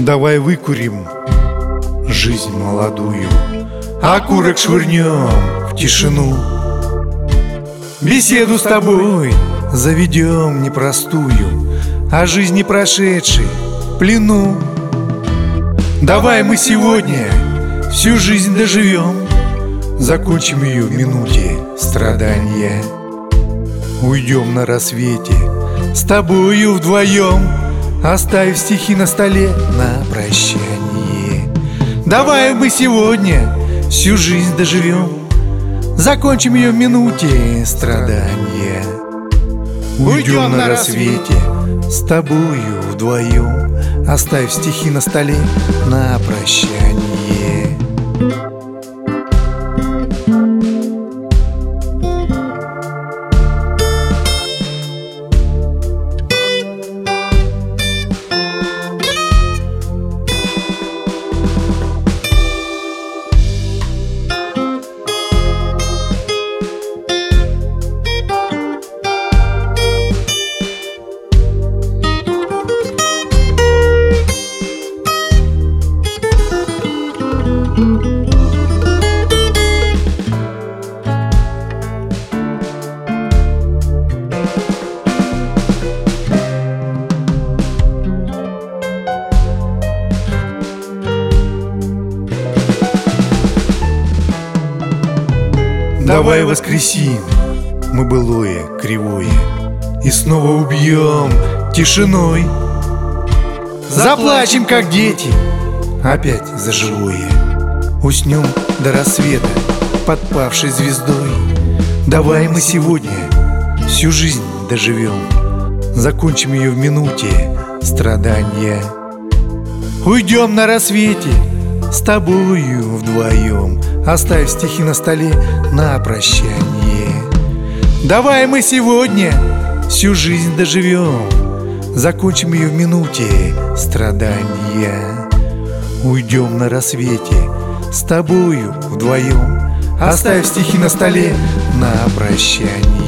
Давай выкурим жизнь молодую, окурок швырнем в тишину. Беседу с тобой заведем непростую, о жизни прошедшей в плену. Давай мы сегодня всю жизнь доживем, закончим ее в минуте страдания. Уйдем на рассвете с тобою вдвоем, оставив стихи на столе на прощание. Давай мы сегодня всю жизнь доживем, закончим ее в минуте страдания. Уйдем на рассвете с тобою вдвоем, оставив стихи на столе на прощание. Давай воскресим мы былое кривое и снова убьем тишиной. Заплачем, как дети, опять за живое. Уснем до рассвета подпавшей звездой. Давай мы сегодня всю жизнь доживем, закончим ее в минуте страдания. Уйдем на рассвете с тобою вдвоем, оставив стихи на столе на прощание. Давай мы сегодня всю жизнь доживем, закончим ее в минуте страдания. Уйдем на рассвете с тобою вдвоем, оставив стихи на столе на прощание.